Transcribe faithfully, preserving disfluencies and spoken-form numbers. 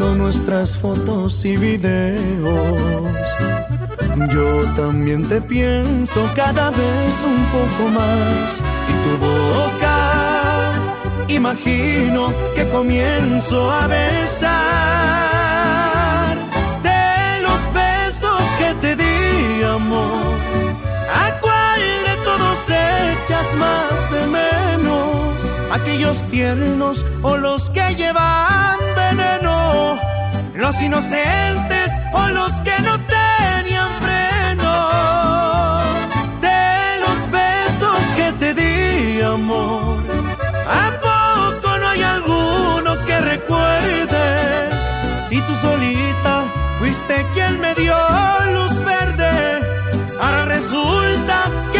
viendo nuestras fotos y videos. Yo también te pienso cada vez un poco más, y tu boca imagino que comienzo a besar. De los besos que te di, amor, ¿a cuál de todos echas más de menos? ¿Aquellos tiernos o los que llevan veneno? ¿Los inocentes o los que no te